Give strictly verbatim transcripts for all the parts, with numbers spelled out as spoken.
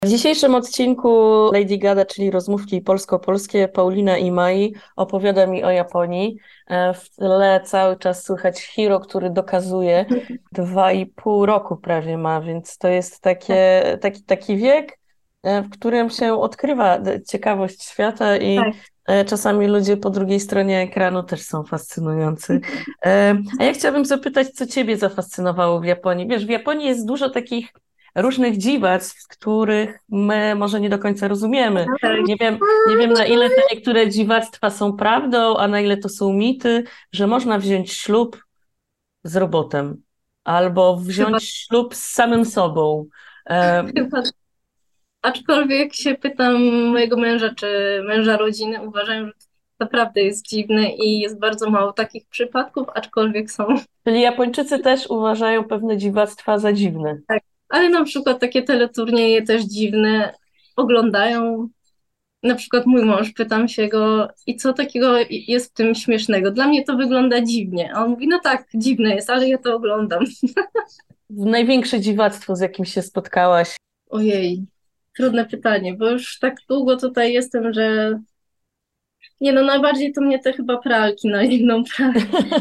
W dzisiejszym odcinku Lady Gada, czyli rozmówki polsko-polskie, Paulina i Mai opowiada mi o Japonii. E, W tle cały czas słychać Hiro, który dokazuje, dwa i pół roku prawie ma, więc to jest Tak, takie, taki, taki wiek, e, w którym się odkrywa d- ciekawość świata i tak. e, czasami ludzie po drugiej stronie ekranu też są fascynujący. E, A ja chciałabym zapytać, co ciebie zafascynowało w Japonii? Wiesz, w Japonii jest dużo takich różnych dziwactw, których my może nie do końca rozumiemy. Tak. Nie wiem, nie wiem na ile te niektóre dziwactwa są prawdą, a na ile to są mity, że można wziąć ślub z robotem albo Chyba, wziąć ślub z samym sobą. E, chyba. Aczkolwiek się pytam mojego męża, czy męża rodziny, uważają, że to naprawdę jest dziwne i jest bardzo mało takich przypadków, aczkolwiek są. Czyli Japończycy też uważają pewne dziwactwa za dziwne. Tak. Ale na przykład takie teleturnieje też dziwne oglądają. Na przykład mój mąż, pytam się go, i co takiego jest w tym śmiesznego? Dla mnie to wygląda dziwnie. A on mówi, no tak, dziwne jest, ale ja to oglądam. Największe dziwactwo, z jakim się spotkałaś. Ojej, trudne pytanie, bo już tak długo tutaj jestem, że nie no, najbardziej to mnie te chyba pralki na jedną pralkę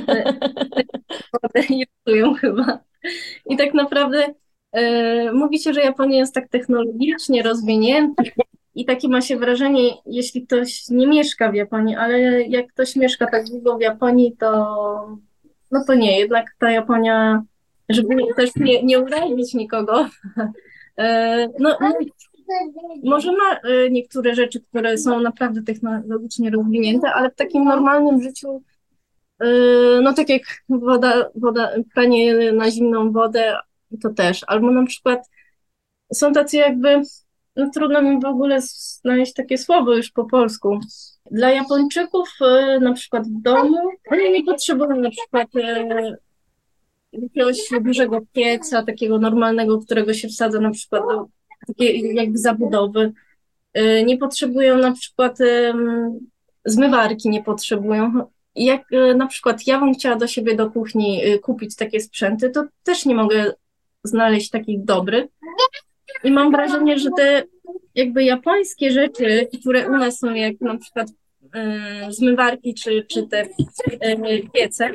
irytują chyba. I tak naprawdę e, mówi się, że Japonia jest tak technologicznie rozwinięta i takie ma się wrażenie, jeśli ktoś nie mieszka w Japonii, ale jak ktoś mieszka tak długo w Japonii, to no to nie, jednak ta Japonia, żeby też nie, nie urazić nikogo, e, no, no może ma e, niektóre rzeczy, które są naprawdę technologicznie rozwinięte, ale w takim normalnym życiu, e, no tak jak woda, woda, pranie na zimną wodę, to też. Albo na przykład są tacy jakby, no trudno mi w ogóle znaleźć takie słowo już po polsku. Dla Japończyków e, na przykład w domu, oni nie potrzebują na przykład e, jakiegoś dużego pieca, takiego normalnego, którego się wsadza na przykład do takiej jakby zabudowy. Y, Nie potrzebują na przykład em, zmywarki, nie potrzebują. Jak y, na przykład ja bym chciała do siebie do kuchni y, kupić takie sprzęty, to też nie mogę znaleźć takich dobrych. I mam wrażenie, że te jakby japońskie rzeczy, które u nas są, jak na przykład y, zmywarki czy, czy te y, piece,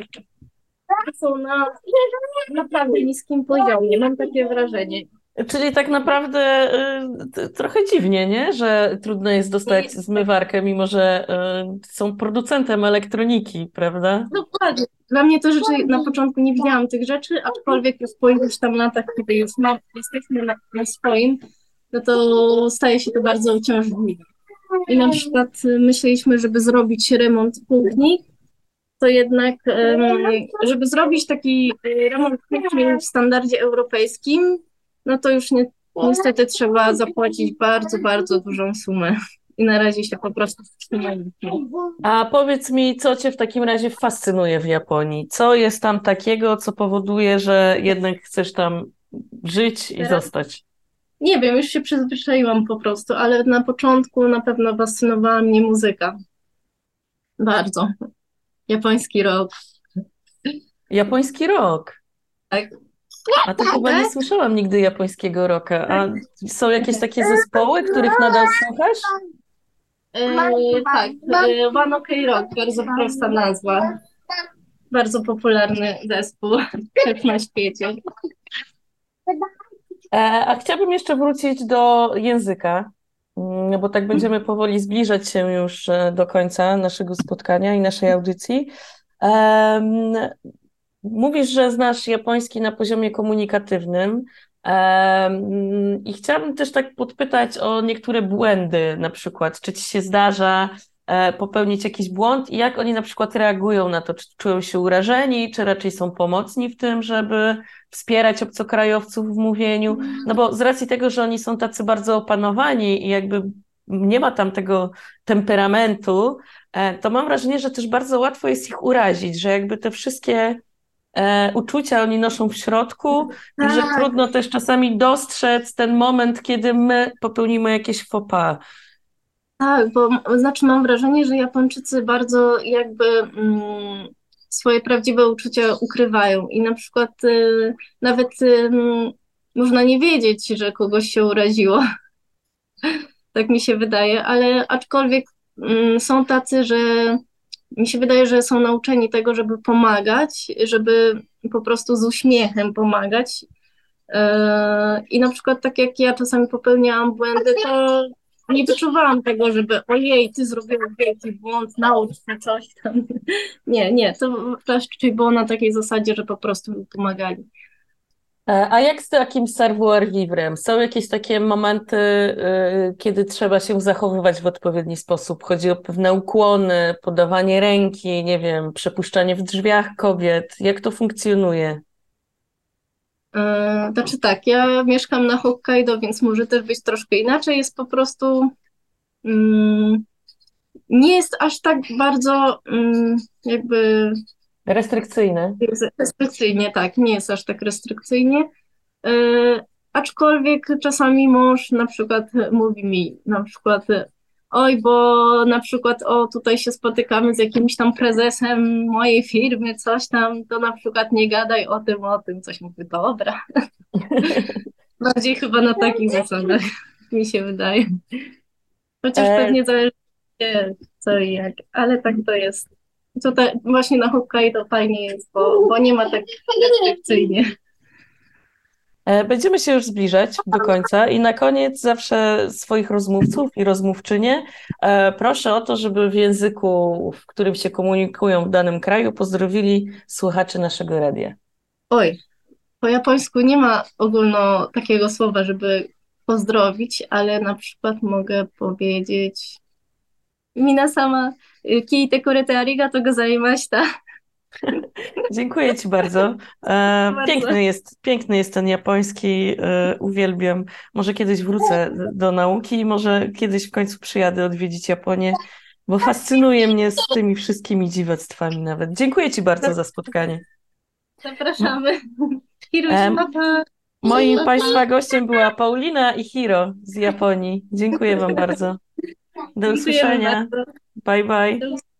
są na naprawdę niskim poziomie. Mam takie wrażenie. Czyli tak naprawdę y, t- trochę dziwnie, nie? Że trudno jest dostać I zmywarkę, mimo że y, są producentem elektroniki, prawda? dokładnie. Dla mnie to rzeczy, na początku nie widziałam tych rzeczy, aczkolwiek już po iluś tam latach, kiedy już mam, jesteśmy na, na swoim, no to staje się to bardzo uciążliwe. I na przykład y, myśleliśmy, żeby zrobić remont kuchni, to jednak, em, żeby zrobić taki y, remont kuchni w standardzie europejskim, no to już nie, niestety trzeba zapłacić bardzo, bardzo dużą sumę. I na razie się po prostu wstrzymaliśmy. A powiedz mi, co cię w takim razie fascynuje w Japonii? Co jest tam takiego, co powoduje, że jednak chcesz tam żyć i Teraz zostać? nie wiem, już się przyzwyczaiłam po prostu, ale na początku na pewno fascynowała mnie muzyka. Bardzo. Japoński rock. Japoński rock. Tak. A to chyba nie Tak? słyszałam nigdy japońskiego rocka. Tak. A są jakieś takie zespoły, których nadal słuchasz? E, tak. E, One Ok Rock, bardzo prosta nazwa. Bardzo popularny zespół też na świecie. E, A chciałabym jeszcze wrócić do języka, mm, bo tak będziemy powoli zbliżać się już e, do końca naszego spotkania i naszej audycji. Em, Mówisz, że znasz japoński na poziomie komunikatywnym. Em, I chciałabym też tak podpytać o niektóre błędy, na przykład, czy ci się zdarza e, popełnić jakiś błąd i jak oni na przykład reagują na to, czy czują się urażeni, czy raczej są pomocni w tym, żeby wspierać obcokrajowców w mówieniu. No bo z racji tego, że oni są tacy bardzo opanowani i jakby nie ma tam tego temperamentu, e, to mam wrażenie, że też bardzo łatwo jest ich urazić, że jakby te wszystkie e, uczucia oni noszą w środku i że Tak, trudno też czasami dostrzec ten moment, kiedy my popełnimy jakieś faux pas. tak, bo m- znaczy mam wrażenie, że Japończycy bardzo jakby mm, swoje prawdziwe uczucia ukrywają i na przykład y, nawet y, mm, można nie wiedzieć, że kogoś się uraziło. tak mi się wydaje, ale aczkolwiek mm, są tacy, że mi się wydaje, że są nauczeni tego, żeby pomagać, żeby po prostu z uśmiechem pomagać. Yy, I na przykład tak jak ja czasami popełniałam błędy, to nie wyczuwałam tego, żeby ojej, ty zrobiłeś wielki błąd, naucz się coś tam. Nie, nie, to raczej było na takiej zasadzie, że po prostu mi pomagali. E, A jak z takim savoir-vivre? Są jakieś takie momenty, y, kiedy trzeba się zachowywać w odpowiedni sposób? Chodzi o pewne ukłony, podawanie ręki, nie wiem, przepuszczanie w drzwiach kobiet. Jak to funkcjonuje? Yy, Znaczy tak, ja mieszkam na Hokkaido, więc może też być troszkę inaczej. Jest po prostu, mm, nie jest aż tak bardzo mm, jakby Restrykcyjne? restrykcyjnie, tak, nie jest aż tak restrykcyjnie. E, Aczkolwiek czasami mąż na przykład mówi mi, na przykład, oj, bo na przykład, o, tutaj się spotykamy z jakimś tam prezesem mojej firmy, coś tam, to na przykład nie gadaj o tym, o tym, coś mówię, dobra. Bardziej chyba na takich zasadach, mi się wydaje. Chociaż E, pewnie zależy, gdzie, co i jak, ale tak to jest. Tutaj właśnie na Hokkaido fajnie jest, bo, bo nie ma tak restrykcyjnie. e, Będziemy się już zbliżać do końca i na koniec zawsze swoich rozmówców i rozmówczynie e, proszę o to, żeby w języku, w którym się komunikują w danym kraju, pozdrowili słuchaczy naszego radia. Oj, po japońsku nie ma ogólno takiego słowa, żeby pozdrowić, ale na przykład mogę powiedzieć Minasama, kiite kurete arigatou gozaimashita. Dziękuję Ci bardzo. E, Bardzo. Piękny jest, piękny jest ten japoński, e, uwielbiam. Może kiedyś wrócę do nauki i może kiedyś w końcu przyjadę odwiedzić Japonię, bo fascynuje mnie z tymi wszystkimi dziwactwami nawet. Dziękuję Ci bardzo za spotkanie. M- Zapraszamy. Hiroshi, em, papa. Moim Państwa gościem była Paulina i Hiro z Japonii. Dziękuję Wam bardzo. Do Dziękujemy usłyszenia. bardzo. Bye bye. Do